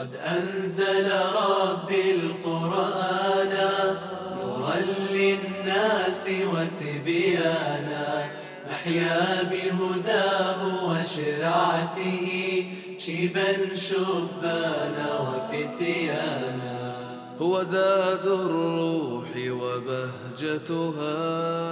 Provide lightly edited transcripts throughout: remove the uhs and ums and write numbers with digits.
قد أنزل ربي القرآن نورا للناس وتبيانا، نحيا بهداه وشرعته شيبا شبانا وفتيانا. هو زاد الروح وبهجتها.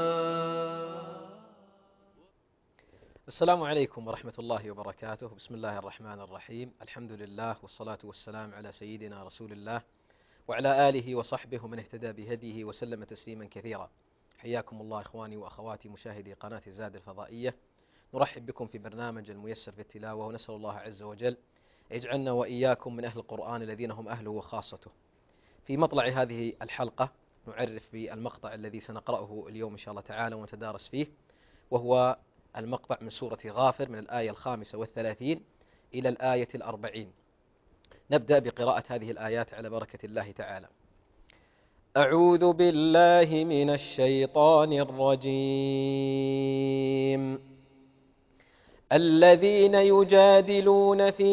السلام عليكم ورحمة الله وبركاته. بسم الله الرحمن الرحيم. الحمد لله والصلاة والسلام على سيدنا رسول الله وعلى آله وصحبه ومن اهتدى بهديه وسلم تسليما كثيرا. حياكم الله إخواني وأخواتي مشاهدي قناة زاد الفضائية. نرحب بكم في برنامج الميسر في التلاوة، ونسأل الله عز وجل يجعلنا وإياكم من أهل القرآن الذين هم أهله وخاصته. في مطلع هذه الحلقة نعرف بالمقطع الذي سنقرأه اليوم إن شاء الله تعالى ونتدارس فيه، وهو المقطع من سورة غافر من الآية 35 إلى الآية 40. نبدأ بقراءة هذه الآيات على بركة الله تعالى. أعوذ بالله من الشيطان الرجيم. الذين يجادلون في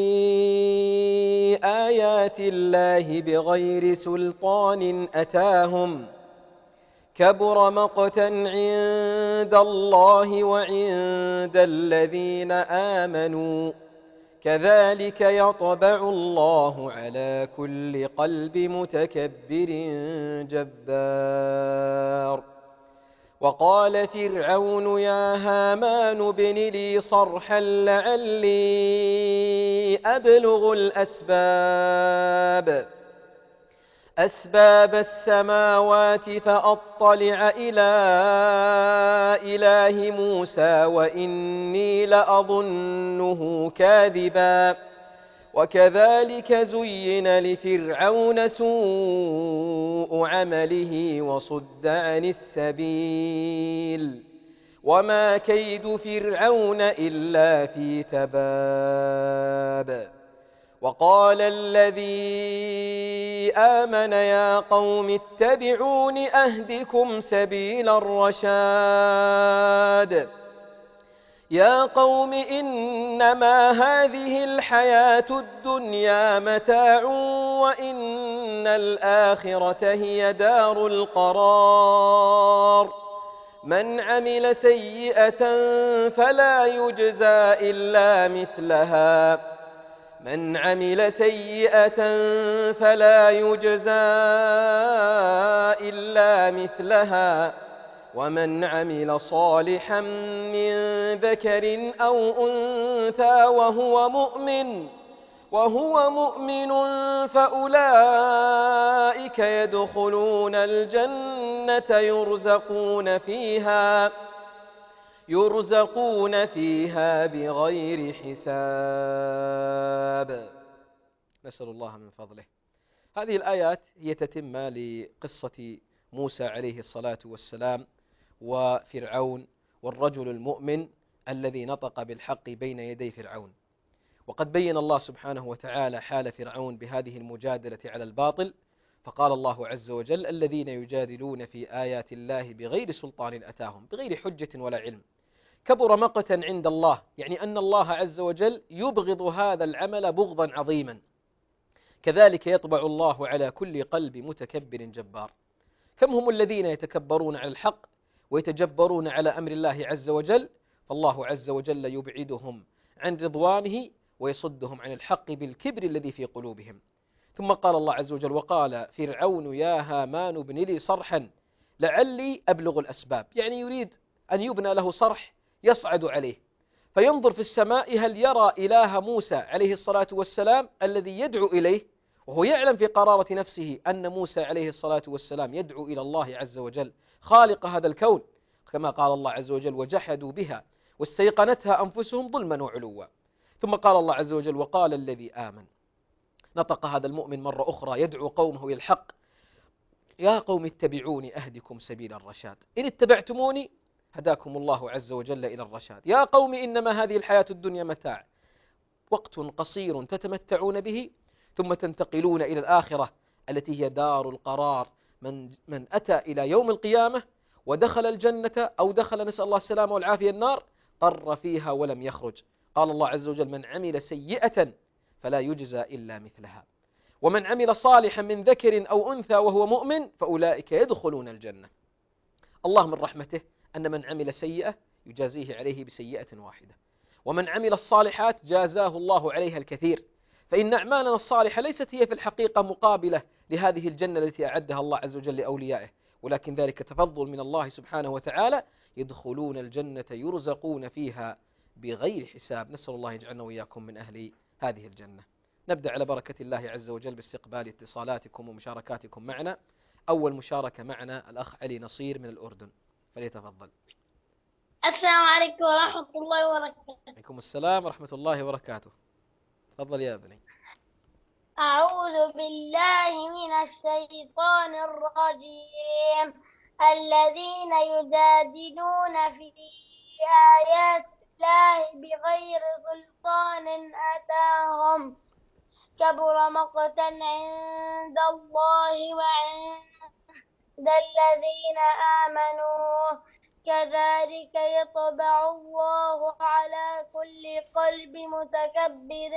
آيات الله بغير سلطان أتاهم كبر مقتا عند الله وعند الذين آمنوا كذلك يطبع الله على كل قلب متكبر جبار. وقال فرعون يا هامان ابن لي صرحا لعلي أبلغ أسباب السماوات فأطلع إلى إله موسى وإني لأظنه كاذبا. وكذلك زين لفرعون سوء عمله وصد عن السبيل وما كيد فرعون إلا في تباب. وقال الذي آمن يا قوم اتبعون أهدكم سبيل الرشاد. يا قوم إنما هذه الحياة الدنيا متاع وإن الآخرة هي دار القرار. من عمل سيئة فلا يجزى إلا مثلها ومن عمل صالحا من ذكر أو أنثى وهو مؤمن فأولئك يدخلون الجنة يرزقون فيها بغير حساب. نسأل الله من فضله. هذه الآيات هي تتمة لقصة موسى عليه الصلاة والسلام وفرعون والرجل المؤمن الذي نطق بالحق بين يدي فرعون. وقد بين الله سبحانه وتعالى حال فرعون بهذه المجادلة على الباطل، فقال الله عز وجل الذين يجادلون في آيات الله بغير سلطان أتاهم، بغير حجة ولا علم، كبر مقتا عند الله، يعني أن الله عز وجل يبغض هذا العمل بغضا عظيما. كذلك يطبع الله على كل قلب متكبر جبار. كم هم الذين يتكبرون على الحق ويتجبرون على أمر الله عز وجل، فالله عز وجل يبعدهم عن رضوانه ويصدهم عن الحق بالكبر الذي في قلوبهم. ثم قال الله عز وجل وقال فرعون يا هامان ابن لي صرحا لعلي أبلغ الأسباب، يعني يريد أن يبنى له صرح يصعد عليه فينظر في السماء هل يرى إله موسى عليه الصلاة والسلام الذي يدعو إليه، وهو يعلم في قرارة نفسه أن موسى عليه الصلاة والسلام يدعو إلى الله عز وجل خالق هذا الكون، كما قال الله عز وجل وجحدوا بها واستيقنتها أنفسهم ظلما وعلوا. ثم قال الله عز وجل وقال الذي آمن، نطق هذا المؤمن مرة أخرى يدعو قومه إلى الحق، يا قوم اتبعوني أهدكم سبيل الرشاد، إن اتبعتموني هداكم الله عز وجل إلى الرشاد. يا قوم إنما هذه الحياة الدنيا متاع، وقت قصير تتمتعون به ثم تنتقلون إلى الآخرة التي هي دار القرار. من أتى إلى يوم القيامة ودخل الجنة أو دخل نسأل الله السلامة والعافية النار قر فيها ولم يخرج. قال الله عز وجل من عمل سيئة فلا يجزى إلا مثلها. ومن عمل صالحا من ذكر أو أنثى وهو مؤمن فأولئك يدخلون الجنة. الله من رحمته أن من عمل سيئة يجازيه عليه بسيئة واحدة، ومن عمل الصالحات جازاه الله عليها الكثير. فإن أعمالنا الصالحة ليست هي في الحقيقة مقابلة لهذه الجنة التي أعدها الله عز وجل لأوليائه، ولكن ذلك تفضل من الله سبحانه وتعالى. يدخلون الجنة يرزقون فيها بغير حساب. نسأل الله يجعلنا وإياكم من أهل هذه الجنة. نبدأ على بركة الله عز وجل باستقبال اتصالاتكم ومشاركاتكم معنا. أول مشاركة معنا الأخ علي نصير من الأردن، فليتفضل. السلام عليكم ورحمة الله وبركاته. عليكم السلام ورحمة الله وبركاته. تفضل يا ابني. أعوذ بالله من الشيطان الرجيم. الذين يجادلون في آيات الله بغير سلطان أتاهم كبر مقتا عند الله وعند الذين آمنوا كذلك يطبع الله على كل قلب متكبر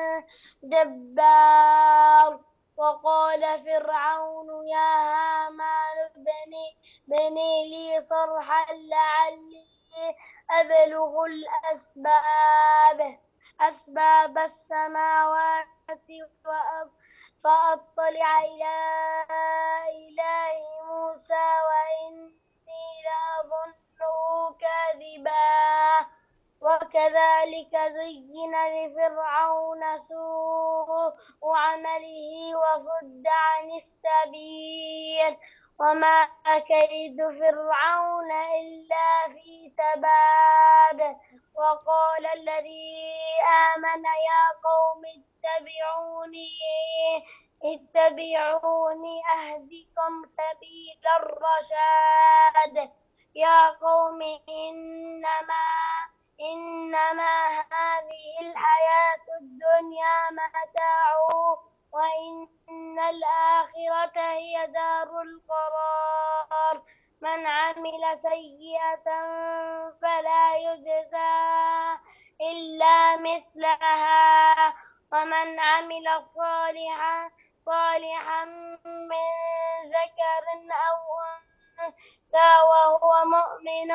جبار. وقال فرعون يا هامان ابني لي صرحا لعلي أبلغ أسباب السماوات فأطلع إلى إله موسى وإني لأظنه كاذبا. وكذلك زين لفرعون سوء عمله وصد عن السبيل وما كيد فرعون إلا في تباب. وقال الذي آمن يا قوم اتبعوني أهدكم سبيل الرشاد. يا قوم إنما هذه الحياة الدنيا متاع وإن الآخرة هي دار القرار. من عمل سيئة فلا يجزى إلا مثلها ومن عمل صالحا من ذكر أو أنثى وهو مؤمن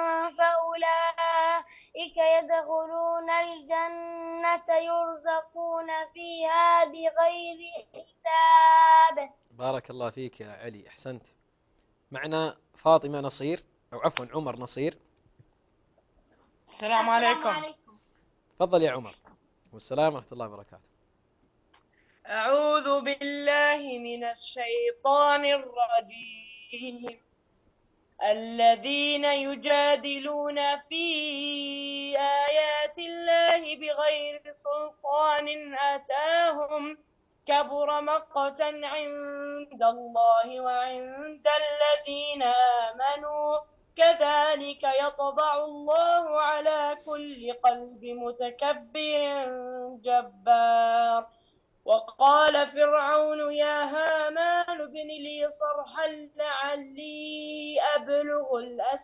فأولئك يدخلون الجنة يرزقون فيها بغير حساب. بارك الله فيك يا علي، أحسنت. معنا فاطمة نصير، أو عفوا عمر نصير. السلام عليكم. تفضل يا عمر. والسلام ورحمة الله وبركاته. أعوذ بالله من الشيطان الرجيم. الذين يجادلون في آيات الله بغير سلطان أتاهم كبر مقتا عند الله وعند الذين آمنوا كذلك يطبع الله على كل قلب متكبر جبار. وقال فرعون يا هامان ابن لي صرحا لعلي أبلغ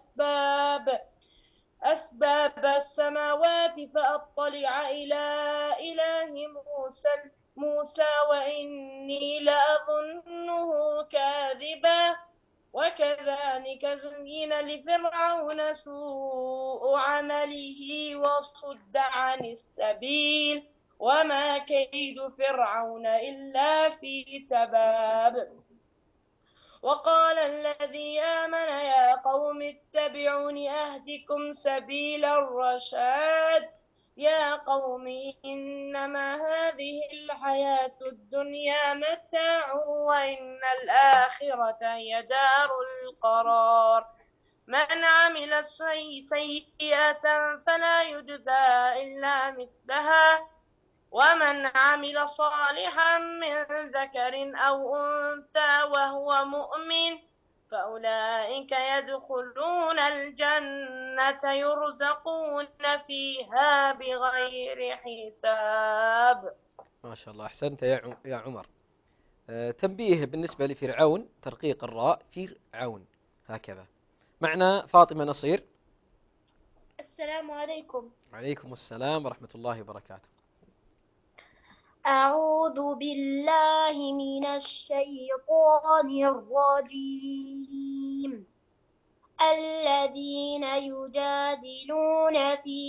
أسباب السماوات فأطلع إلى إله موسى وإني لأظنه كاذبا. وكذلك زين لفرعون سوء عمله وصد عن السبيل وما كيد فرعون إلا في تباب. وقال الذي آمن يا قوم اتبعوني أهدكم سبيل الرشاد. يا قوم إنما هذه الحياة الدنيا متاع وإن الآخرة هي دار القرار. من عمل سيئة فلا يجزى إلا مثلها ومن عمل صالحا من ذكر أو أنثى وهو مؤمن فأولئك يدخلون الجنة يرزقون فيها بغير حساب. ما شاء الله، أحسنت يا عمر. تنبيه بالنسبة لفرعون، ترقيق الراء فرعون هكذا. معنا فاطمة نصير. السلام عليكم. عليكم السلام ورحمة الله وبركاته. أعوذ بالله بالله من الشيطان الرجيم. الذين يجادلون في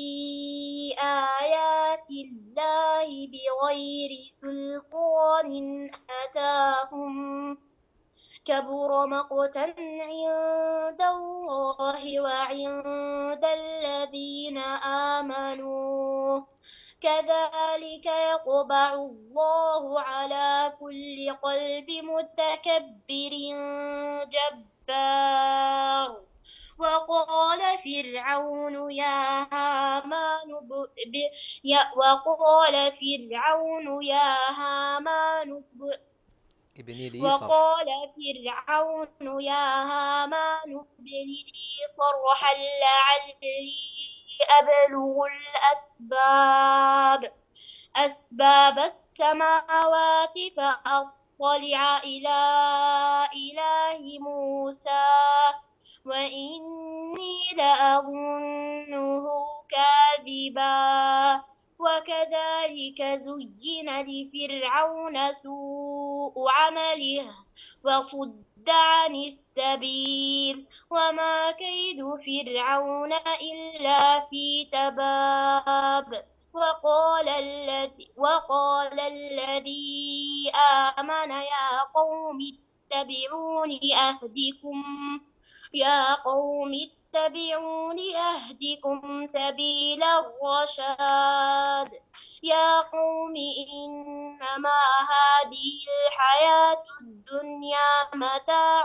آيات الله بغير سلطان أتاهم كبر مقتا عند الله وعند الذين آمنوا كذلك يطبع الله على كل قلب متكبر جبار. وقال فرعون يا هامان ابن لي صرحا لعلي أبلغ أسباب السماوات فأطلع إلى إله موسى وإني لأظنه كاذبا. وكذلك زين لفرعون سوء عمله وصد عن السبيل وما كيد فرعون إلا في تباب. وقال الذي آمن يا قوم اتبعوني أهدكم سبيل الرشاد. يا قوم إنما هذه الحياة الدنيا متاع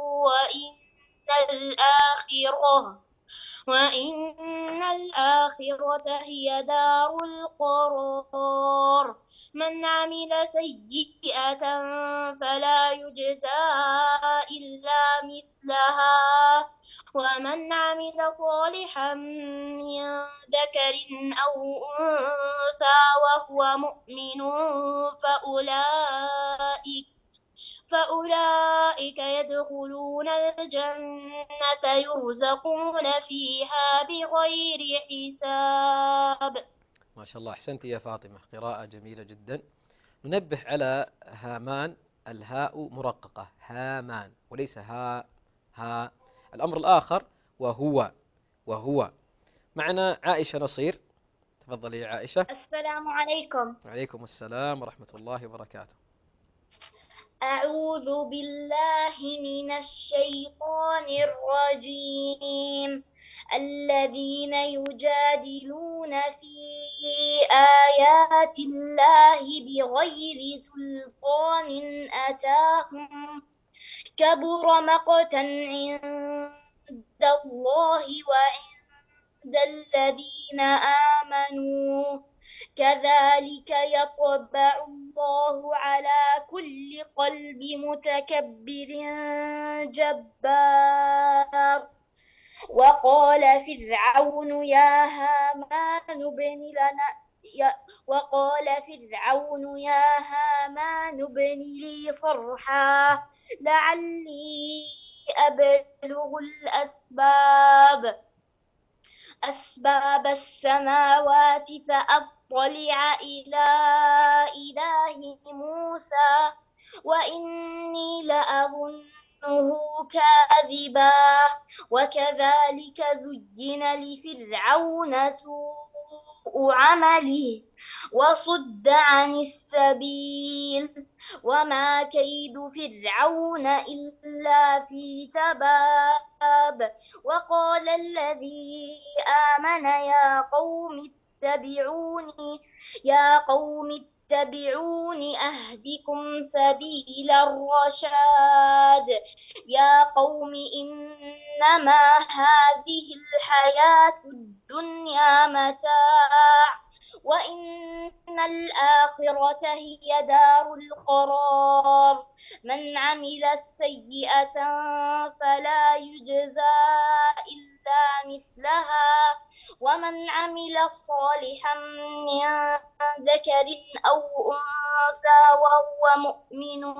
وإن الآخرة هي دار القرار. من عمل سيئة فلا يجزى إلا مثلها ومن عمل صالحا من ذكر أو أنثى وهو مؤمن فأولئك يدخلون الجنة يرزقون فيها بغير حساب. ما شاء الله، أحسنت يا فاطمة، قراءة جميلة جدا. ننبه على هامان، الهاء مرققة، هامان وليس ها. الأمر الآخر وهو. معنا عائشة نصير، تفضلي يا عائشة. السلام عليكم. وعليكم السلام ورحمة الله وبركاته. أعوذ بالله من الشيطان الرجيم. الذين يجادلون في آيات الله بغير سلطان أتاهم كبر مقتا عند الله وعند الذين آمنوا كذلك يطبع الله على كل قلب متكبر جبار. وقال فرعون يا هامان ابن لي صرحا لعلي أبلغ أسباب السماوات فأطلع إلى إله موسى وإني لأظنه كاذبا. وكذلك زين لفرعون سوء عمله وصد عن السبيل وما كيد فرعون إلا في تباب. وقال الذي آمن يا قوم اتبعوني أهدكم سبيل الرشاد. يا قوم إنما هذه الحياة الدنيا متاع وإن الآخرة هي دار القرار. من عمل سيئة فلا يجزى إلا مثلها ومن عمل صالحا من ذكر أو أنثى وهو مؤمن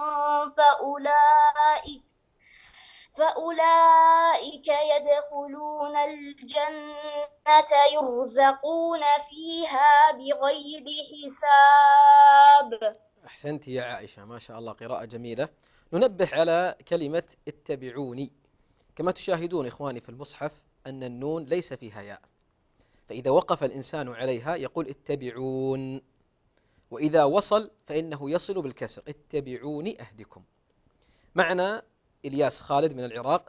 فأولئك يدخلون الجنة يرزقون فيها بغير حساب. أحسنت يا عائشة، ما شاء الله، قراءة جميلة. ننبه على كلمة اتبعوني. كما تشاهدون إخواني في المصحف أن النون ليس فيها ياء، فإذا وقف الإنسان عليها يقول اتبعون، وإذا وصل فإنه يصل بالكسر، اتبعوني أهدكم. معنا إلياس خالد من العراق.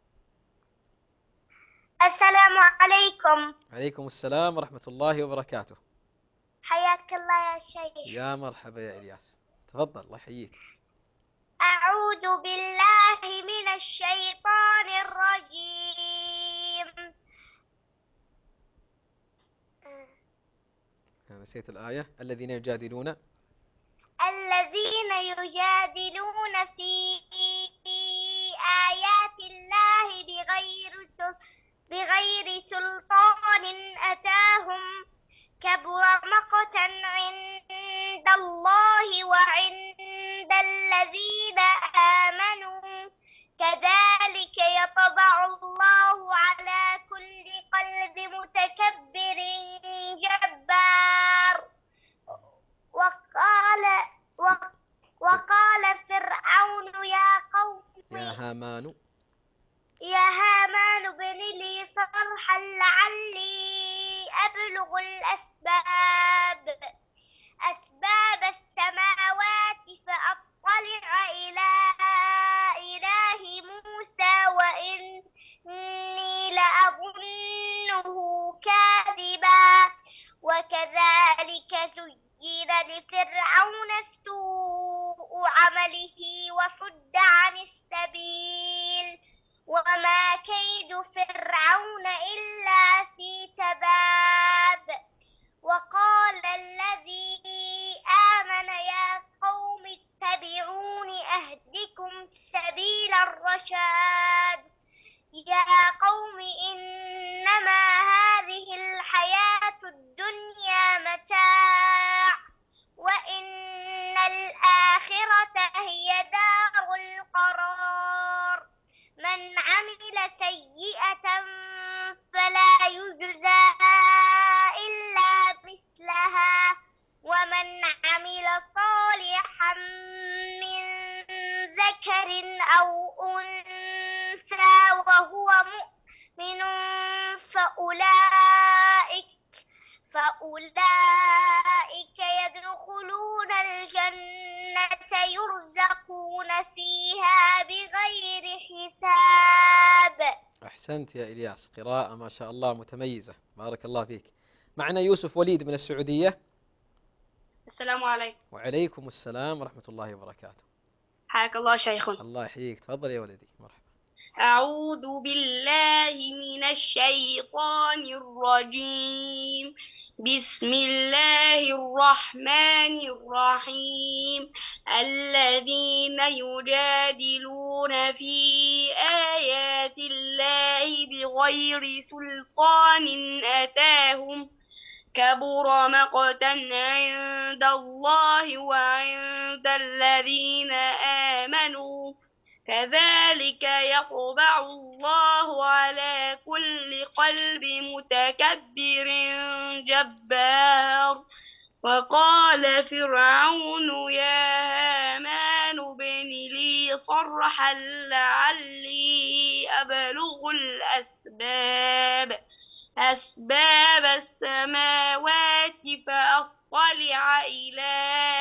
السلام عليكم. عليكم السلام ورحمة الله وبركاته. حياك الله يا شيخ. يا مرحبا يا إلياس، تفضل، الله يحييك. أعوذ بالله من الشيطان الرجيم. نسيت الآية. الذين يجادلون في آيات الله بغير سلطان أتاهم، كبر مقتا عند الله وعند الذين آمنوا، كذلك يطبع الله على كل قلب متكبر جبار. وقال فرعون يا هامان ابن لي صرحا لعلي أبلغ أسباب السماوات فأطلع إلى إله موسى وإني لأظنه كاذبا. وكذلك زين لفرعون سوء عمله وصد عن السبيل، وما كيد فرعون إلا في تباب. وقال الذي آمن يا قوم اتبعون أهدكم سبيل الرشاد. يا قوم إنما هذه الحياة الدنيا متاع، وإن الآخرة هي دار القرار. من عمل سيئة فلا يجزى إلا مثلها، ومن عمل صالحا من ذكر أو أنثى وهو مؤمن فأولئك يدخلون الجنة يرزقون فيها بغير حساب. أحسنت يا إلياس، قراءة ما شاء الله متميزة، بارك الله فيك. معنا يوسف وليد من السعودية. السلام عليكم. وعليكم السلام ورحمة الله وبركاته. حياك الله شيخنا. الله يحييك، تفضل يا ولدي، مرحبا. أعوذ بالله من الشيطان الرجيم. بسم الله الرحمن الرحيم. الذين يجادلون في آيات الله بغير سلطان أتاهم، كبر مقتا عند الله وعند الذين آمنوا، كذلك يطبع الله على كل قلب متكبر جبار. وقال فرعون يا هامان ابن لي صرحا لعلي أبلغ أسباب السماوات فأطلع إلى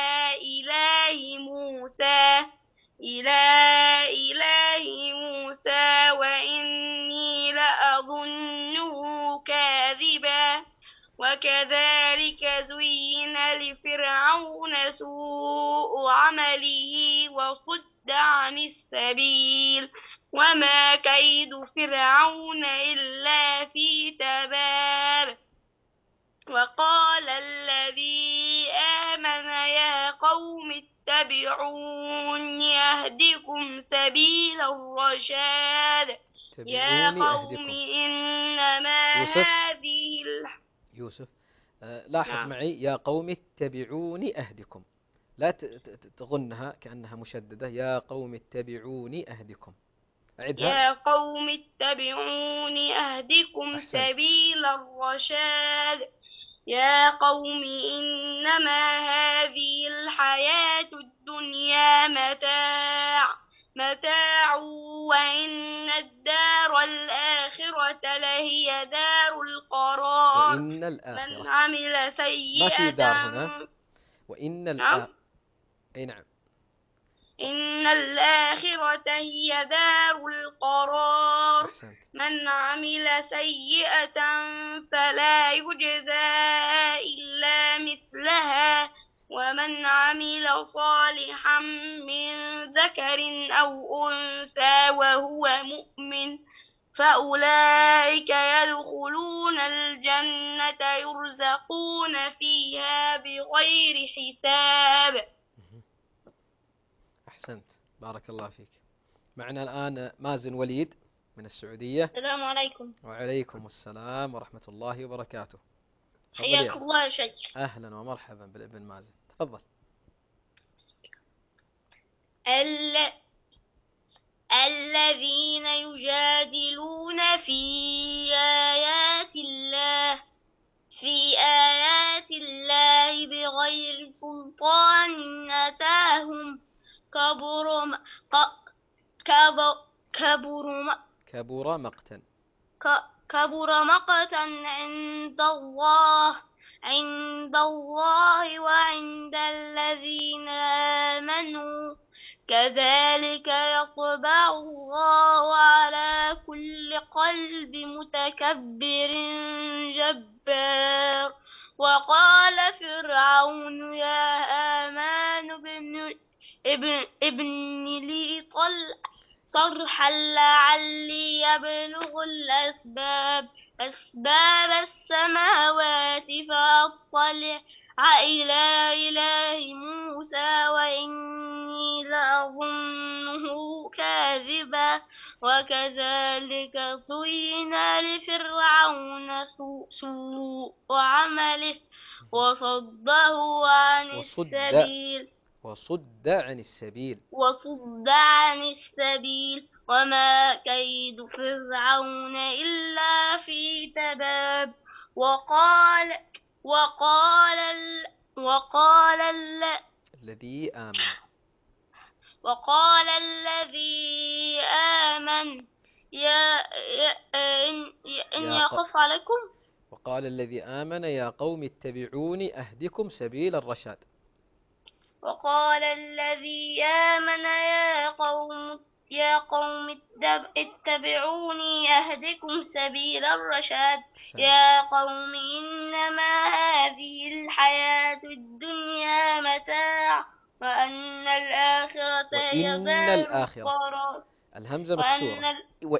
إله موسى وإني لأظنه كاذبا. وكذلك زين لفرعون سوء عمله وصد عن السبيل، وما كيد فرعون إلا في تباب. وقال الذي آمن يا قوم اتبعون أهدكم سبيل الرشاد. يا قوم إنما هذه يوسف، لاحظ معي، يا قوم اتبعوني أهدكم، لا تغنها كأنها مشددة. يا قوم اتبعوني أهدكم، أعدها. يا قوم اتبعوني أهدكم أحسنت. سبيل الرشاد. يا قوم إنما هذه الحياة الدنيا متاع وإن الدار الآخرة لهي دار القرار. وإن من الآخرة عمل ما في سيئة دار هنا. وإن نعم أي نعم. إن الآخرة هي دار القرار. أحسنت. من عمل سيئة فلا يجزى إلا مثلها ومن عمل صالحا من ذكر أو أنثى وهو مؤمن فأولئك يدخلون الجنة يرزقون فيها بغير حساب. أحسنت، بارك الله فيك. معنا الآن مازن وليد من السعودية. السلام عليكم. وعليكم السلام ورحمة الله وبركاته. حياك الله يا شيخ. أهلا ومرحبا بالابن مازن، تفضل. الذين يجادلون في آيات الله بغير سلطان أتاهم كبر م- ق- كب- كبر م- كبر مقتا. كبر مقتا عند الله وعند الذين آمنوا كذلك يطبع الله على كل قلب متكبر جبار. وقال فرعون يا آمان ابن لي صرحا لعلي يبلغ أسباب السماوات فأطلع إلى إله موسى وإني لأظنه كاذبا. وكذلك زين لفرعون سوء عمله وصده عن السبيل وما كيد فرعون إلا في تباب. وقال الذي آمن إن يخف عليكم. وقال الذي آمن يا قوم اتبعوني أهدكم سبيل الرشاد. وقال الذي آمن يا قوم اتبعوني أهدكم سبيل الرشاد. يا قوم إنما هذه الحياة الدنيا متاع وأن الآخرة هي دار القرار. الهمزة مكسورة.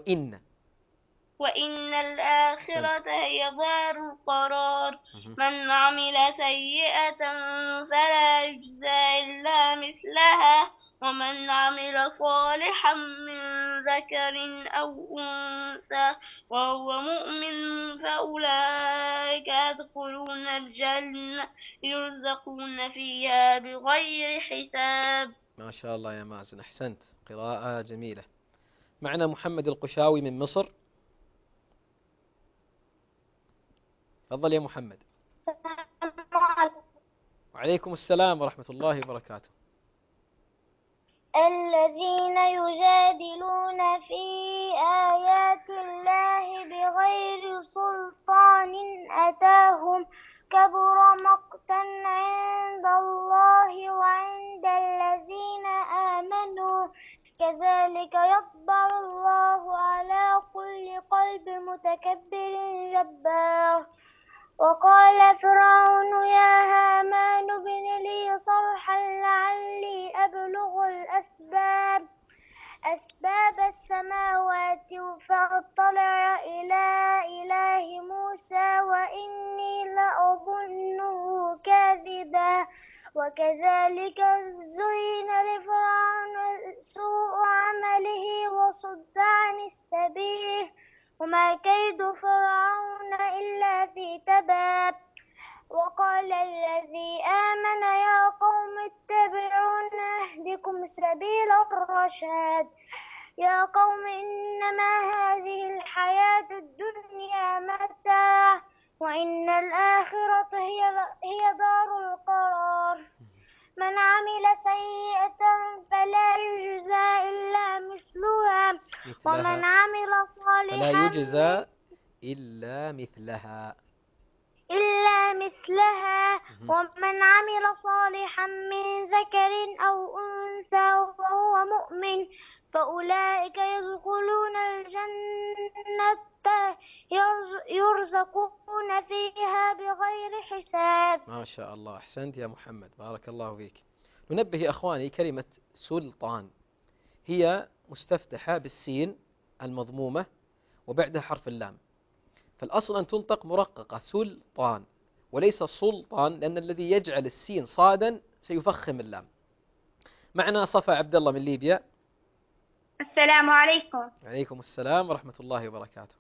وإن الآخرة هي دار القرار. من عمل سيئة فلا يجزى إلا مثلها ومن عمل صالحا من ذكر أو أنثى وهو مؤمن فأولئك يدخلون الجنة يرزقون فيها بغير حساب. ما شاء الله يا مازن، أحسنت، قراءة جميلة. معنا محمد القشاوي من مصر. تفضل يا محمد. وعليكم السلام ورحمة الله وبركاته. الذين يجادلون في آيات الله بغير سلطان أتاهم كبر مقتا عند الله وعند الذين آمنوا كذلك يطبع الله على كل قلب متكبر جبار. وقال فرعون يا هامان ابن لي صرحا لعلي أبلغ أسباب السماوات فأطلع إلى إله موسى وإني لأظنه كاذبا. وكذلك زين لفرعون سوء عمله وصد عن السبيل وما كيد فرعون إلا في تباب. وقال الذي آمن يا قوم اتبعون أهدكم سبيل الرشاد. يا قوم إنما هذه الحياة الدنيا متاع وإن الآخرة هي دار القرار. من عمل سيئة فلا يجزى إلا مثلها ومن عمل فلا صالحا يجزى إلا مثلها ومن عمل صالحا من ذكر أو أنثى وهو مؤمن فأولئك يدخلون الجنة يرزقون فيها بغير حساب. ما شاء الله، أحسنت يا محمد، بارك الله فيك. ننبه يا أخواني، كلمة سلطان هي مستفتحة بالسين المضمومة وبعدها حرف اللام، فالأصل أن تنطق مرققة سلطان وليس سلطان، لأن الذي يجعل السين صادا سيفخم اللام. معنا صفا عبد الله من ليبيا. السلام عليكم. عليكم السلام ورحمة الله وبركاته.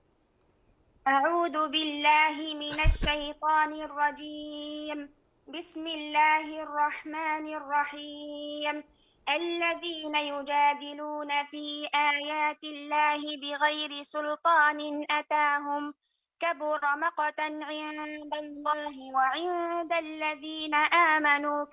أعوذ بالله من الشيطان الرجيم. بسم الله الرحمن الرحيم. الذين يجادلون في آيات الله بغير سلطان أتاهم كبر مقتا عند الله وعند الذين آمنوا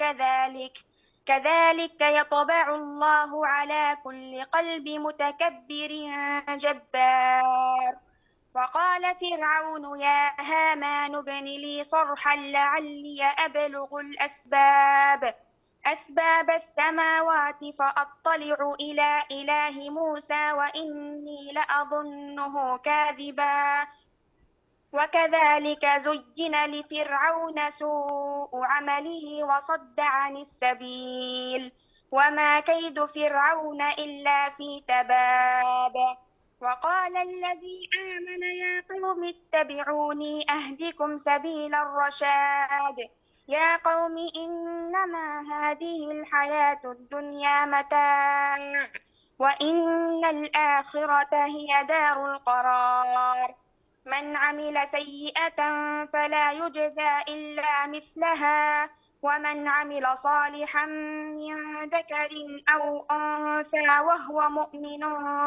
كذلك يطبع الله على كل قلب متكبر جبار. وقال فرعون يا هامان ابن لي صرحا لعلي أبلغ أسباب السماوات فأطلع إلى إله موسى وإني لأظنه كاذبا. وكذلك زين لفرعون سوء عمله وصد عن السبيل وما كيد فرعون إلا في تباب. وقال الذي آمن يا قوم اتبعوني أهدكم سبيل الرشاد. يا قوم إنما هذه الحياة الدنيا متاع وإن الآخرة هي دار القرار. من عمل سيئة فلا يجزى إلا مثلها ومن عمل صالحا من ذكر أو أنثى وهو مؤمن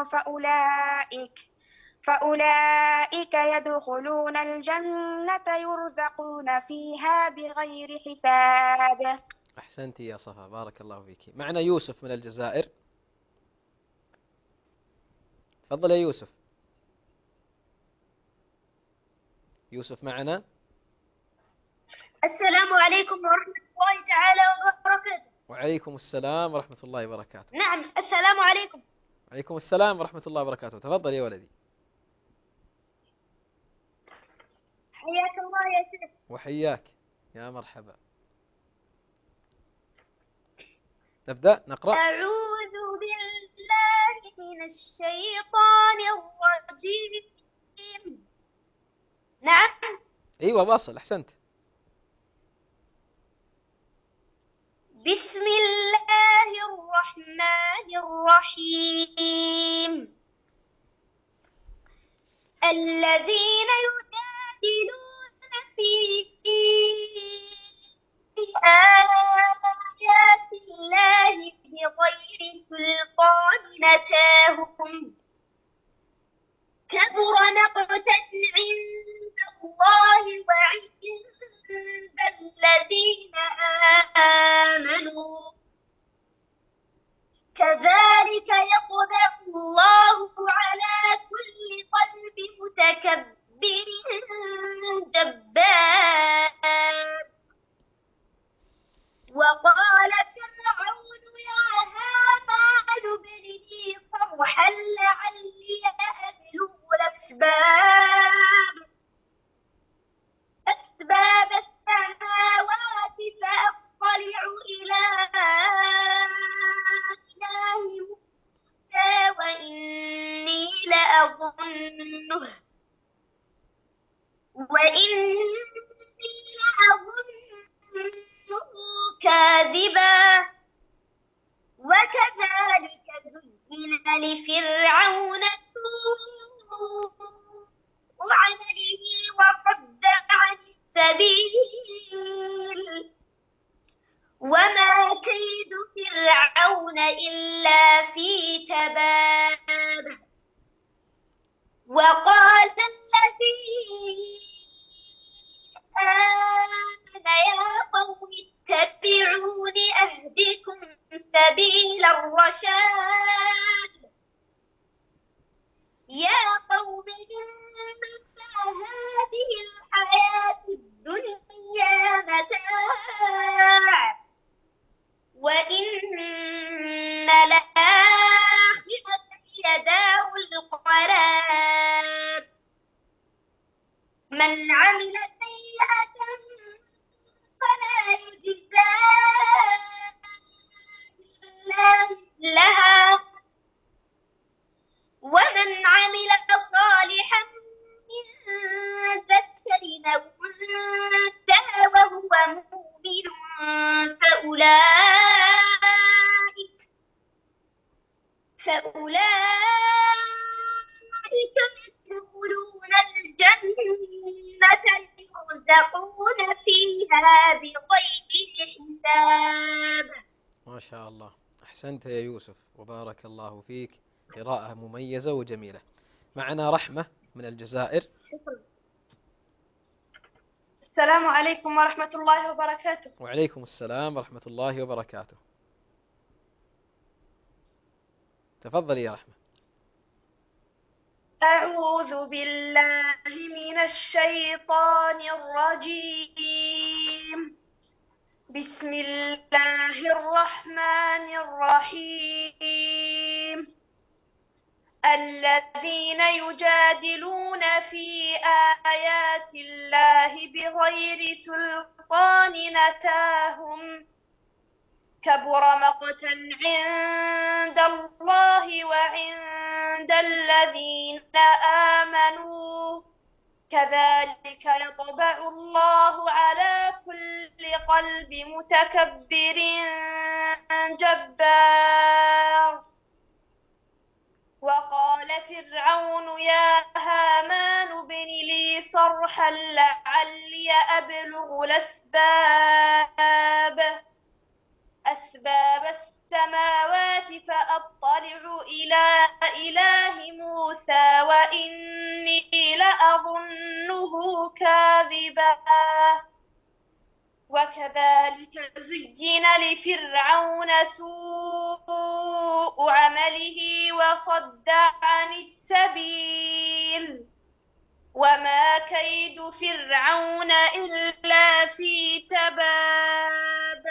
فأولئك يدخلون الجنة يرزقون فيها بغير حساب. أحسنت يا صفا، بارك الله فيك. معنا يوسف من الجزائر. تفضل يا يوسف. يوسف معنا. السلام عليكم ورحمة الله تعالى وبركاته. وعليكم السلام ورحمة الله وبركاته. نعم، السلام عليكم. وعليكم السلام ورحمة الله وبركاته. تفضل يا ولدي. حياك الله يا شيخ. وحياك، يا مرحبا. نبدأ نقرأ. أعوذ بالله من الشيطان الرجيم. نعم. أيوة واصل، أحسنت. بسم الله الرحمن الرحيم. الذين يجادلون في آيات الله بغير سلطان أتاهم كبر مقتا عند الله وعند الذين آمنوا كذلك يطبع الله على كل قلب متكبر جبار. وقال فرعون يا هامان ابن لي صرحا لعلي أبلغ أسباب السماوات فأطلع إلى إله موسى وإني لأظنه كاذبا. وكذلك زين لفرعون سوء عمله وصد عن السبيل وما كيد فرعون إلا في تباب. وقال الذي آمن يا قوم اتبعون أهدكم سبيل الرشاد يا قوم إنما هذه الحياة الدنيا متاع وإن الآخرة هي دار القرار من عمل سيئة فلا يجزى إلا مثلها ومن عمل صالحا من ذكر أو أنثى وهو مؤمن فأولئك يدخلون الجنة يرزقون فيها بغير حساب. ما شاء الله، أحسنت يا يوسف وبارك الله فيك، قراءة مميزة وجميلة. معنا رحمة من الجزائر. شكرا. السلام عليكم ورحمة الله وبركاته. وعليكم السلام ورحمة الله وبركاته. تفضلي يا رحمة. أعوذ بالله من الشيطان الرجيم. بسم الله الرحمن الرحيم. الذين يجادلون في آيات الله بغير سلطان أتاهم كبر مقتا عند الله وعند الذين آمنوا كذلك يطبع الله على كل قلب متكبر جبار. وقال فرعون يا هامان ابن لي صرحا لعلي أبلغ أسباب السماوات فأطلع إلى إله موسى وإني لأظنه كاذبا. وكذلك زين لفرعون سوء عمله وصد عن السبيل وما كيد فرعون إلا في تباب.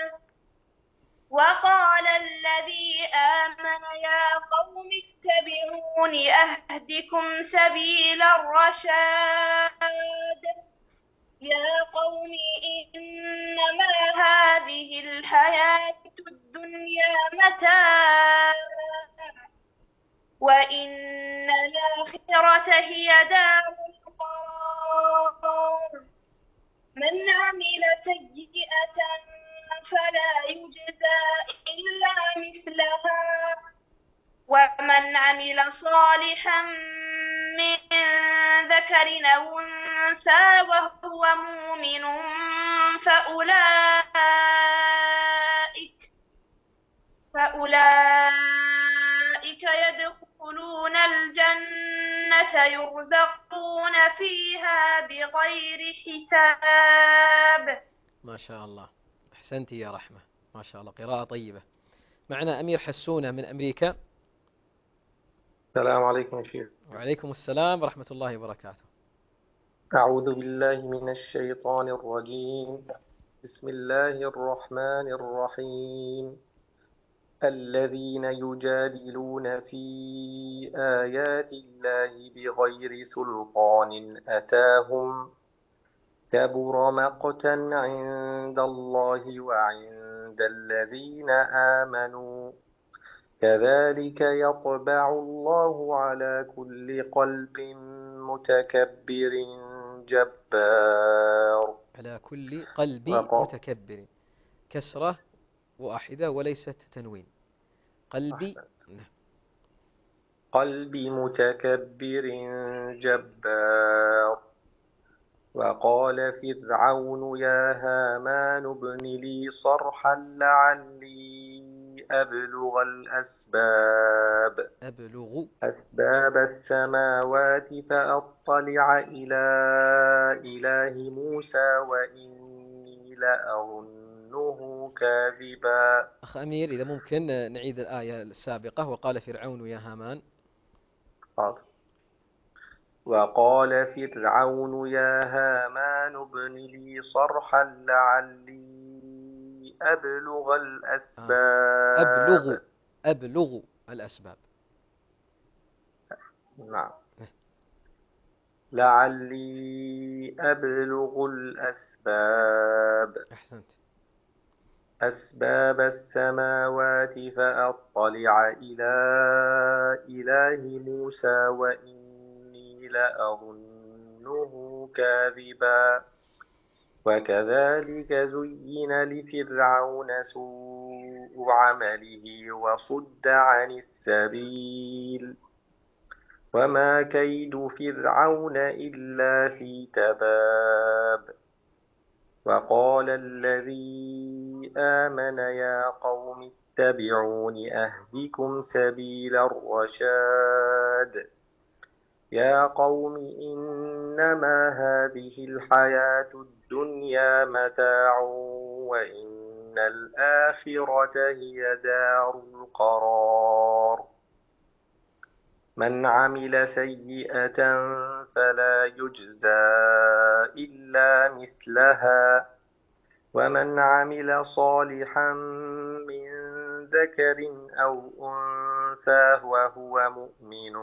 وقال الذي آمن يا قوم اتبعون أهدكم سبيل الرشاد يا قوم إنما هذه الحياة الدنيا متاع وإن الآخرة هي دار القرار. من عمل سيئة فلا يجزى إلا مثلها ومن عمل صالحا من ذكر أو أنثى وهو مؤمن فأولئك يدخلون الجنة يرزقون فيها بغير حساب. ما شاء الله، أحسنتي يا رحمة، ما شاء الله، قراءة طيبة. معنا أمير حسونة من أمريكا. السلام عليكم يا شيخ. وعليكم السلام ورحمة الله وبركاته. أعوذ بالله من الشيطان الرجيم. بسم الله الرحمن الرحيم. الذين يجادلون في آيات الله بغير سلطان أتاهم كبر مقتا عند الله وعند الذين آمنوا كذلك يطبع الله على كل قلب متكبر جبار. على كل قلب متكبر، كسرة واحدة وليست تنوين. قلبي قلب متكبر جبار. وقال فرعون يا هامان ابن لي صرحا لعلي أبلغ الأسباب أسباب السماوات فأطلع إلى إله موسى وإني لأظنه كاذبا. أخ أمير، إذا ممكن نعيد الآية السابقة. وقال فرعون يا هامان. حاضر. وقال فرعون يا هامان ابن لي صرحا لعلي أبلغ الأسباب. أبلغ الأسباب. نعم. لعلي أبلغ الأسباب. أحسنت. أسباب السماوات فأطلع إلى إله موسى وإني لأظنه كاذبا. وكذلك زين لفرعون سوء عمله وصد عن السبيل وما كيد فرعون إلا في تباب. وقال الذي آمن يا قوم اتبعون أهدكم سبيل الرشاد. يا قوم إنما هذه الحياة الدنيا متاع وإن الآخرة هي دار القرار. من عمل سيئة فلا يجزى إلا مثلها ومن عمل صالحا من ذكر أو أنثى وهو مؤمن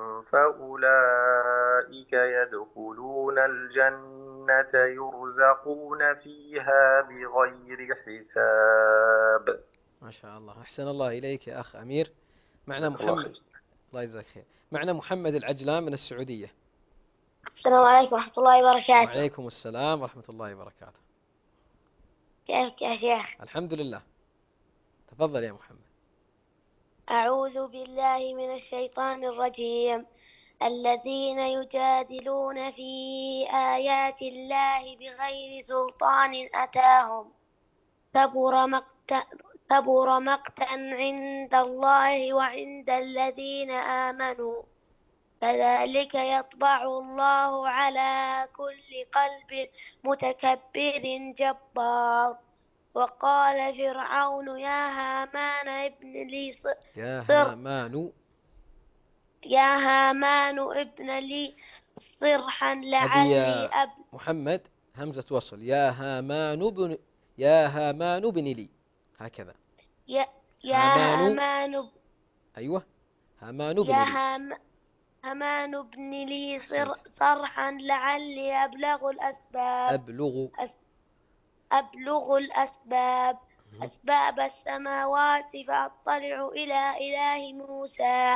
فأولئك يدخلون الجنة يرزقون فيها بغير حساب. ما شاء الله، أحسن الله إليك يا أخ أمير. معنا محمد. الله يجزاك خير. معنا محمد العجلان من السعودية. السلام عليكم ورحمة الله وبركاته. وعليكم السلام ورحمة الله وبركاته. كيفك يا شيخ؟ الحمد لله. تفضل يا محمد. أعوذ بالله من الشيطان الرجيم. الذين يجادلون في آيات الله بغير سلطان أتاهم كبر مقتا عند الله وعند الذين آمنوا كذلك يطبع الله على كل قلب متكبر جبار. وقال فرعون يا هامان ابن لي ابن لي صرحا لعلي محمد همزة وصل. يا هامان ابن لي هكذا. أيوة هامان ابن لي. هامان ابن لي صرحا لعلي أبلغ الأسباب أسباب السماوات فأطلع إلى إله موسى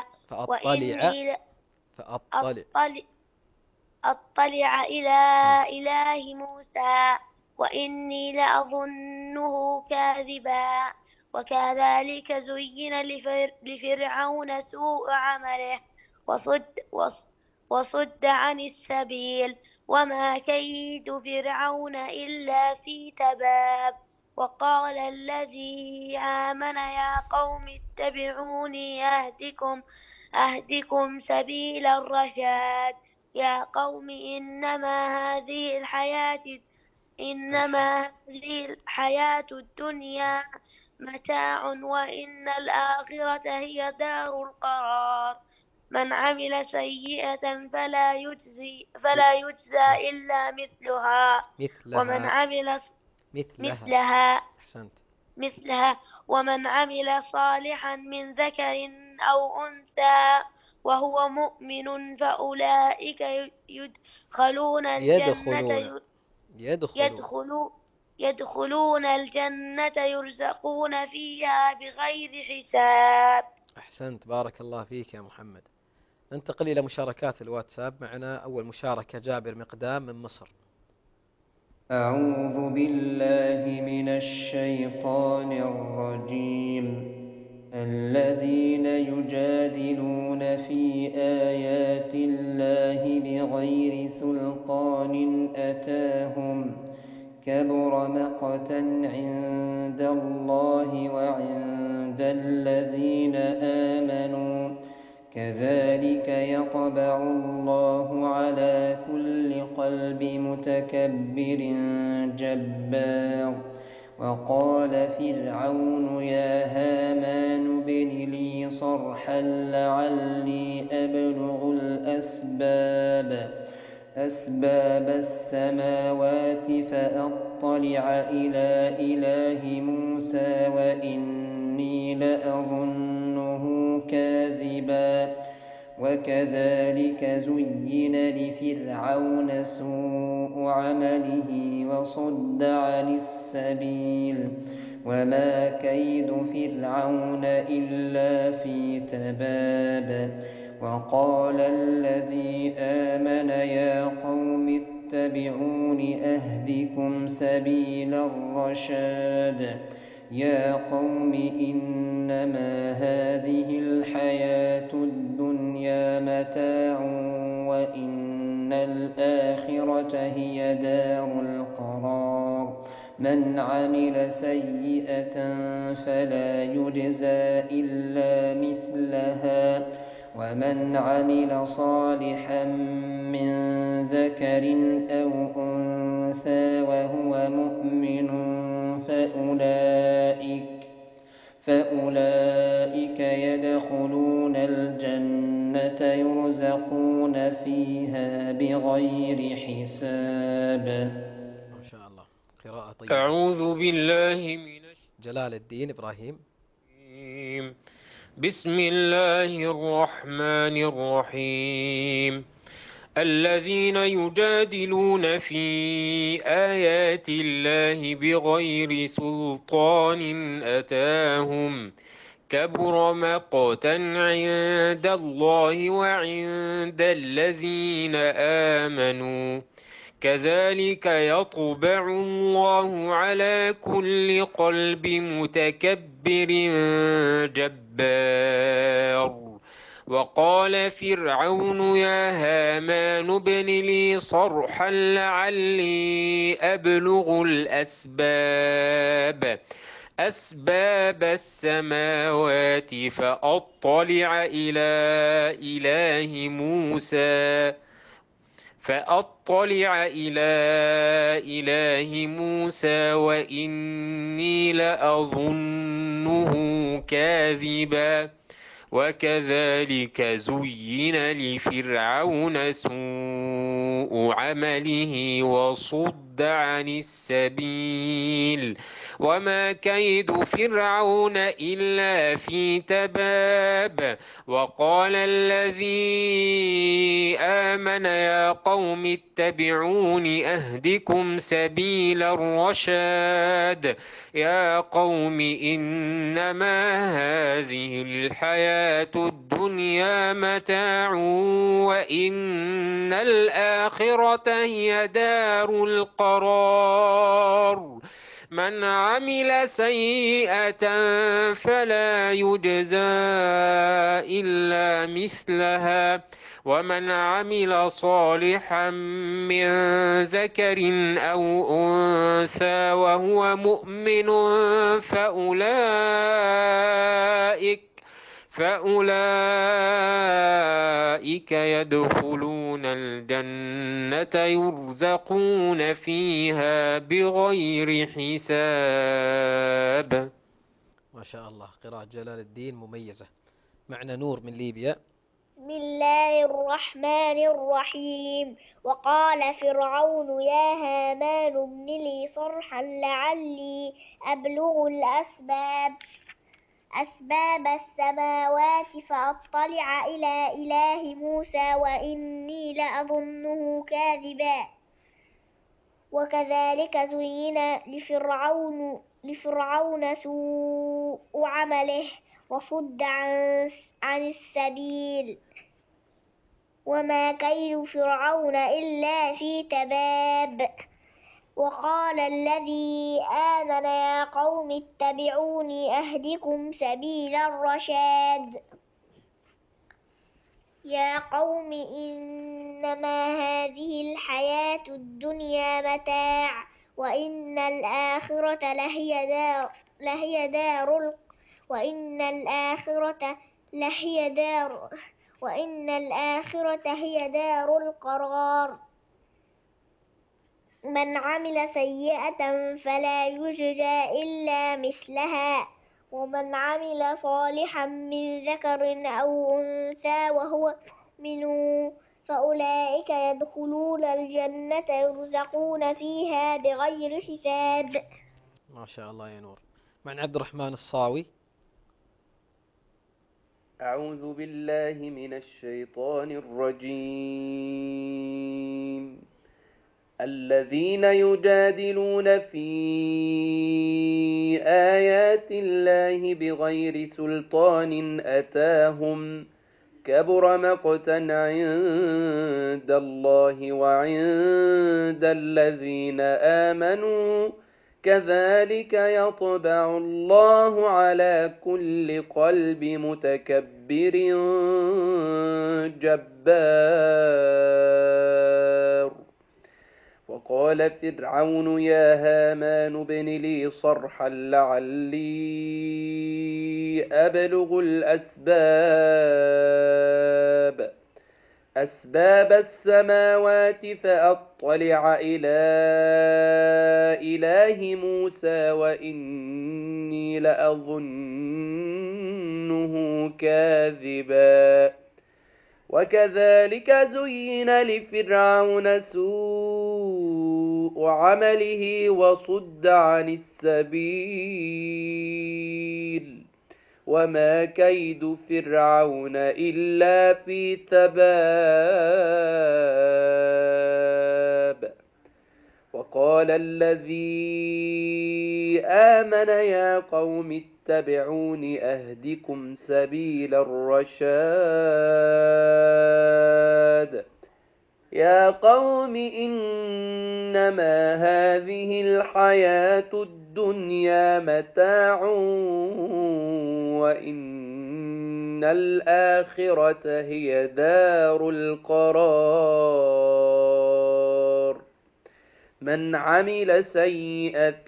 أطلع إلى إله موسى وإني لأظنه كاذبا. وكذلك زين لفرعون سوء عمله وصد عن السبيل وما كيد فرعون إلا في تباب. وقال الذي آمن يا قوم اتبعوني أهدكم سبيل الرشاد. يا قوم إنما هذه الحياة الدنيا متاع وإن الآخرة هي دار القرار. من عمل سيئة فلا يجزى إلا مثلها ومن عمل صالحا من ذكر أو أنثى وهو مؤمن فأولئك يدخلون الجنة يرزقون فيها بغير حساب. أحسنت، بارك الله فيك يا محمد. ننتقل إلى مشاركات الواتساب. معنا أول مشاركة جابر مقدام من مصر. أعوذ بالله من الشيطان الرجيم. الذين يجادلون في آيات الله بغير سلطان أتاهم كبر مقتا عند الله وعند الذين آمنوا كذلك يطبع الله على كل قلب متكبر جبار وقال فرعون يا هامان ابن لي صرحا لعلي أبلغ أسباب السماوات فأطلع إلى إله موسى وإني لأظنه كاذبا وكذلك زين لفرعون سوء عمله وصد عن السبيل وما كيد فرعون إلا في تباب وقال الذي آمن يا قوم اتبعون أهدكم سبيل الرشاد يا قوم إنما هذه الحياة الدنيا متاع وإن الآخرة هي دار القرار من عمل سيئة فلا يجزى إلا مثلها ومن عمل صالحا من ذكر أو أنثى وهو مؤمن فأولئك يدخلون الجنة يرزقون فيها بغير حساب. ما شاء الله، قراءة طيبة. أعوذ بالله من جلال الدين إبراهيم. بسم الله الرحمن الرحيم. الذين يجادلون في آيات الله بغير سلطان أتاهم كبر مقتا عند الله وعند الذين آمنوا كذلك يطبع الله على كل قلب متكبر جبار وقال فرعون يا هامان ابن لي صرحا لعلي أبلغ أسباب السماوات فأطلع إلى إله موسى وإني لأظنه كاذبا وكذلك زين لفرعون سوء عمله وصد عن السبيل وما كيد فرعون إلا في تباب وقال الذي آمن يا قوم اتبعون أهدكم سبيل الرشاد يا قوم إنما هذه الحياة الدنيا متاع وإن الآخرة هي دار القرار من عمل سيئة فلا يجزى إلا مثلها ومن عمل صالحا من ذكر أو أنثى وهو مؤمن فأولئك يدخلون الجنة يرزقون فيها بغير حساب. ما شاء الله، قراءة جلال الدين مميزة. معنا نور من ليبيا. بسم الله الرحمن الرحيم. وقال فرعون يا هامان ابن لي صرحا لعلي أبلغ أسباب السماوات فأطلع إلى إله موسى وإني لأظنه كاذبا وكذلك زين لفرعون سوء عمله وصد عن السبيل وما كيد فرعون إلا في تباب وقال الذي آمن يا قوم اتبعوني أهدكم سبيل الرشاد يا قوم إنما هذه الحياة الدنيا متاع وإن الآخرة لهي دار وإن الآخرة هي دار القرار. من عمل سيئة فلا يجزى إلا مثلها ومن عمل صالحا من ذكر أو أنثى وهو مؤمن فأولئك يدخلون الجنة يرزقون فيها بغير حساب. ما شاء الله يا نور. مع عبد الرحمن الصاوي. أعوذ بالله من الشيطان الرجيم. الذين يجادلون في آيات الله بغير سلطان أتاهم كبر مقتا عند الله وعند الذين آمنوا كذلك يطبع الله على كل قلب متكبر جبار. وقال فرعون يا هامان ابن لي صرحا لعلي أبلغ أسباب السماوات فأطلع إلى إله موسى وإني لأظنه كاذبا. وكذلك زين لفرعون سوء عمله وصد عن السبيل وما كيد فرعون إلا في تباب. وقال الذي آمن يا قوم اتبعون أهدكم سبيل الرشاد. يا قوم إنما هذه الحياة الدنيا متاع وإن الآخرة هي دار القرار. من عمل سيئة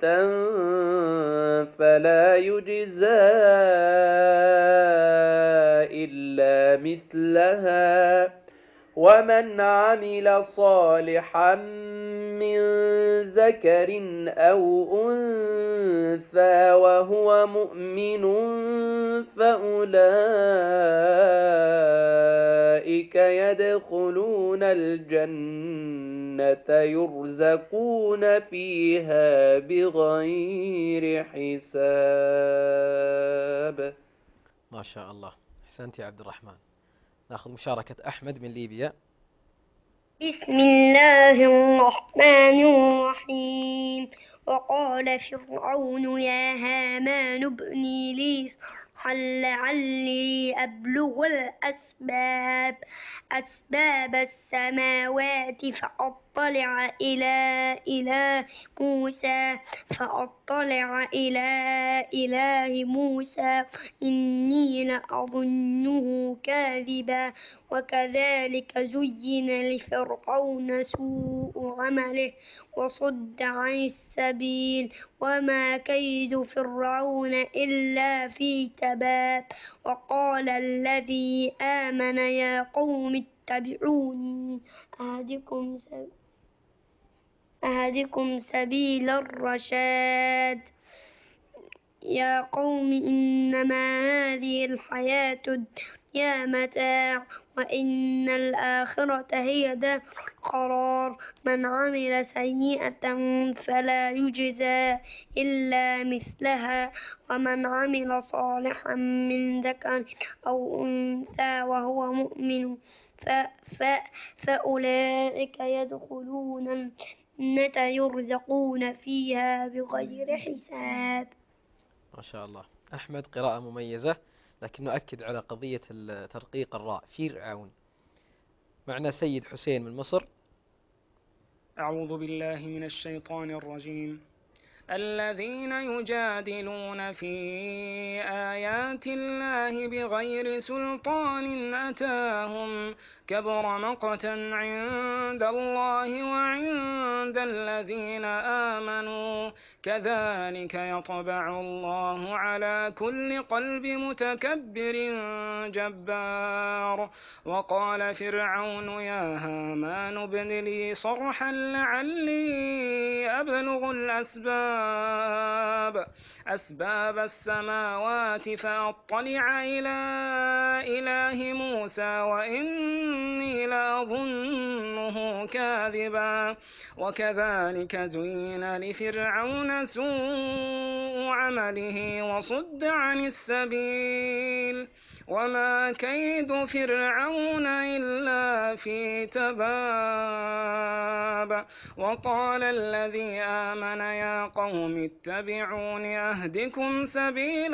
فلا يجزى إلا مثلها ومن عمل صالحا من ذكر أو أنثى وهو مؤمن فأولئك يدخلون الجنة يرزقون فيها بغير حساب. ما شاء الله. أحسنت يا عبد الرحمن. ناخذ مشاركة أحمد من ليبيا. بسم الله الرحمن الرحيم. وقال فرعون يا هامان ابن لي صرحا لعلي أبلغ أسباب السماوات فأطلع إلى إله موسى إني لأظنه كاذبا. وكذلك زين لفرعون سوء عمله وصد عن السبيل وما كيد فرعون إلا في تباب. وقال الذي آمن يا قوم اتبعوني أهدكم سبيل الرشاد. يا قوم إنما هذه الحياة الدنيا متاع وإن الآخرة هي دار القرار. من عمل سيئة فلا يجزى إلا مثلها ومن عمل صالحا من ذكر أو أنثى وهو مؤمن فأولئك يدخلون الجنة يرزقون فيها بغير حساب. ما شاء الله. أحمد قراءة مميزة، لكن نؤكد على قضية ترقيق الراء. فرعون. معنا سيد حسين من مصر. أعوذ بالله من الشيطان الرجيم. الذين يجادلون في آيات الله بغير سلطان أتاهم كبر مقتا عند الله وعند الذين آمنوا كذلك يطبع الله على كل قلب متكبر جبار. وقال فرعون يا هامان ابن لي صرحا لعلي أبلغ أسباب السماوات فأطلع إلى إله موسى وإني لأظنه كاذبا. وكذلك زين لفرعون سوء عمله وصد عن السبيل وما كيد فرعون إلا في تباب. وقال الذي آمن يا قوم اتبعون أهدكم سبيل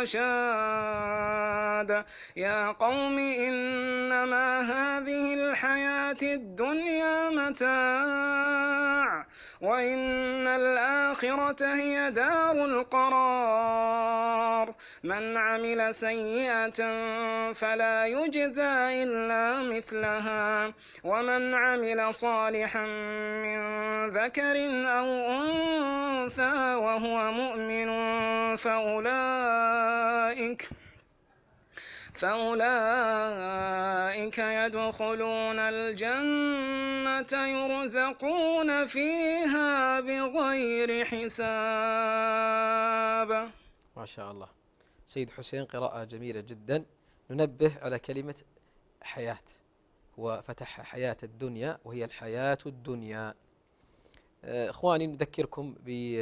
الرشاد. يا قوم إنما هذه الحياة الدنيا متاع وإن الآخرة هي دار القرار. من عمل سيئة فلا يجزى إلا مثلها ومن عمل صالحا من ذكر أو أنثى وهو مؤمن فأولئك يدخلون الجنة يرزقون فيها بغير حساب. ما شاء الله. سيد حسين قراءة جميلة جدا. ننبه على كلمة حياة، وفتح حياة الدنيا وهي الحياة الدنيا. إخواني نذكركم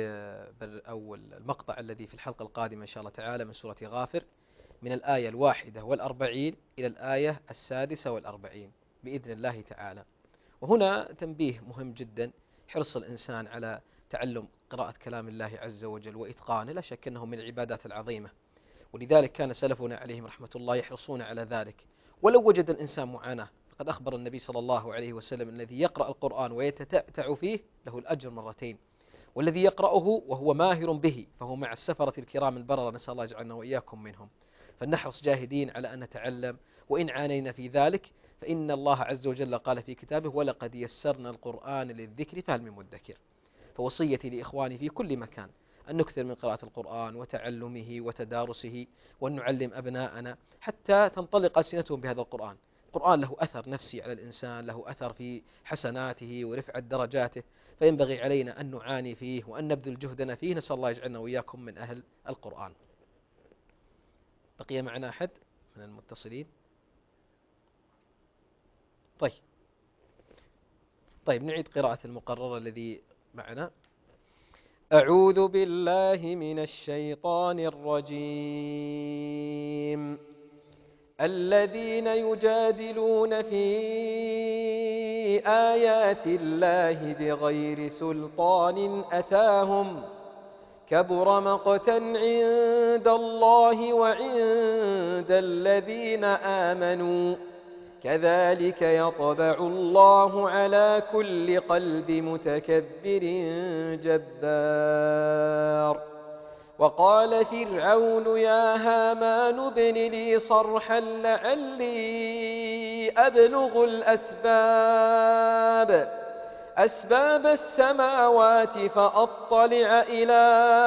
المقطع الذي في الحلقة القادمة إن شاء الله تعالى من سورة غافر من الآية 41 إلى الآية 46 بإذن الله تعالى. وهنا تنبيه مهم جدا، حرص الإنسان على تعلم قراءة كلام الله عز وجل وإتقانه، لا شك أنه من العبادات العظيمة، ولذلك كان سلفنا عليهم رحمة الله يحرصون على ذلك. ولو وجد الإنسان معاناة فقد أخبر النبي صلى الله عليه وسلم الذي يقرأ القرآن ويتتأتع فيه له الأجر مرتين، والذي يقرأه وهو ماهر به فهو مع السفرة الكرام البررة، نسأل الله يجعلنا وإياكم منهم. فلنحرص جاهدين على أن نتعلم، وإن عانينا في ذلك فإن الله عز وجل قال في كتابه ولقد يسرنا القرآن للذكر فهل من مدكر. فوصيتي لإخواني في كل مكان أن نكثر من قراءة القرآن وتعلمه وتدارسه، وأن نعلم أبناءنا حتى تنطلق ألسنتهم بهذا القرآن. القرآن له أثر نفسي على الإنسان، له أثر في حسناته ورفعة درجاته، فينبغي علينا أن نعاني فيه وأن نبذل جهدنا فيه. نسأل الله يجعلنا وإياكم من أهل القرآن. بقي معنا أحد من المتصلين؟ طيب نعيد قراءة المقرر الذي معنا. أعوذ بالله من الشيطان الرجيم. الذين يجادلون في آيات الله بغير سلطان أتاهم كبر مقتا عند الله وعند الذين آمنوا كذلك يطبع الله على كل قلب متكبر جبار. وقال فرعون يا هامان ابن لي صرحا لعلي أبلغ أسباب السماوات فأطلع إلى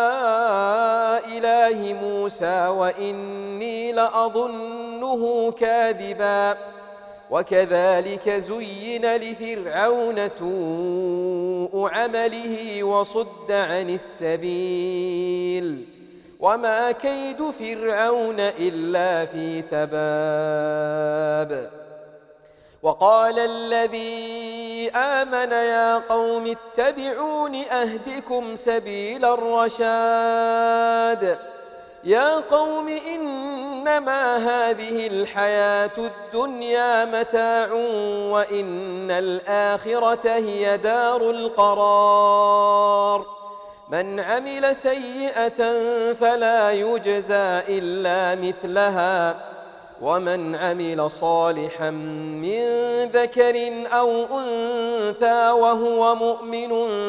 إله موسى وإني لأظنه كاذبا. وكذلك زين لفرعون سوء عمله وصد عن السبيل وما كيد فرعون إلا في تباب. وقال الذي آمن يا قوم اتبعون أهدكم سبيل الرشاد. يا قوم إنما هذه الحياة الدنيا متاع وإن الآخرة هي دار القرار. من عمل سيئة فلا يجزى إلا مثلها ومن عمل صالحا من ذكر أو أنثى وهو مؤمن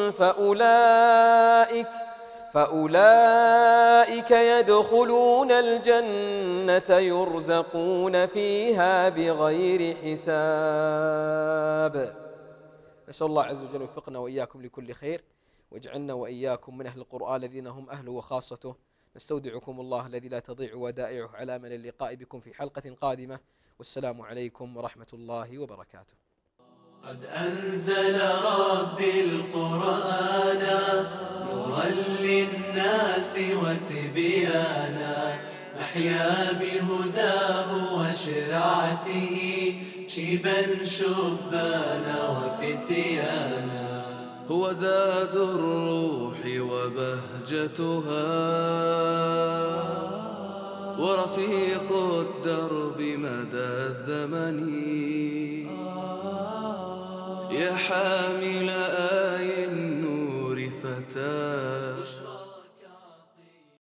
فأولئك يدخلون الجنة يرزقون فيها بغير حساب. نسأل الله عز وجل وفقنا وإياكم لكل خير، واجعلنا وإياكم من أهل القرآن الذين هم أهله وخاصته. نستودعكم الله الذي لا تضيع ودائعه على أمل اللقاء بكم في حلقة قادمة، والسلام عليكم ورحمة الله وبركاته. قد أنزل ربي القرآن نورا للناس وتبيانا، نحيا بهداه وشرعته شيبا شبانا وفتيانا. هو زاد الروح وبهجتها ورفيق الدرب مدى الزمن، يا حامل